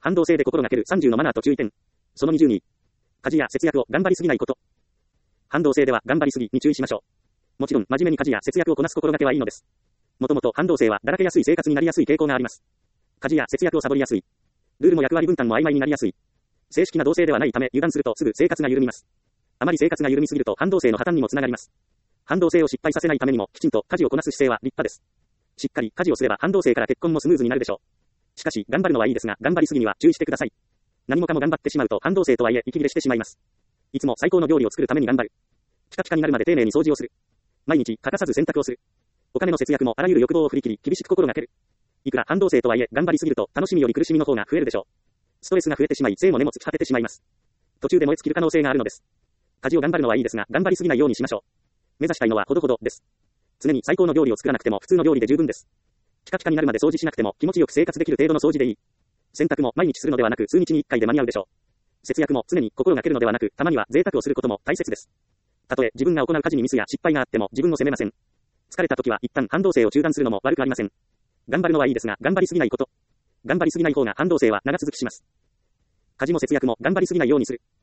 反動性で心がける30のマナーと注意点。その20に、家事や節約を頑張りすぎないこと。反動性では頑張りすぎに注意しましょう。もちろん真面目に家事や節約をこなす心がけはいいのです。もともと反動性はだらけやすい生活になりやすい傾向があります。家事や節約をサボりやすい。ルールも役割分担も曖昧になりやすい。正式な動性ではないため油断するとすぐ生活が緩みます。あまり生活が緩みすぎると反動性の破綻にもつながります。反動性を失敗させないためにもきちんと家事をこなす姿勢は立派です。しっかり家事をすれば反動性から結婚もスムーズになるでしょう。しかし頑張るのはいいですが頑張りすぎには注意してください。何もかも頑張ってしまうと反動性とはいえ息切れしてしまいます。いつも最高の料理を作るために頑張る。ピカピカになるまで丁寧に掃除をする。毎日欠かさず洗濯をする。お金の節約もあらゆる欲望を振り切り厳しく心がける。いくら反動性とはいえ頑張りすぎると楽しみより苦しみの方が増えるでしょう。ストレスが増えてしまい性も根も尽き果ててしまいます。途中で燃え尽きる可能性があるのです。家事を頑張るのはいいですが頑張りすぎないようにしましょう。目指したいのはほどほどです。常に最高の料理を作らなくても普通の料理で十分です。ピカピカになるまで掃除しなくても気持ちよく生活できる程度の掃除でいい。洗濯も毎日するのではなく数日に1回で間に合うでしょう。節約も常に心がけるのではなくたまには贅沢をすることも大切です。たとえ自分が行う家事にミスや失敗があっても自分を責めません。疲れた時は一旦反動性を中断するのも悪くありません。頑張るのはいいですが頑張りすぎないこと。頑張りすぎない方が反動性は長続きします。家事も節約も頑張りすぎないようにする。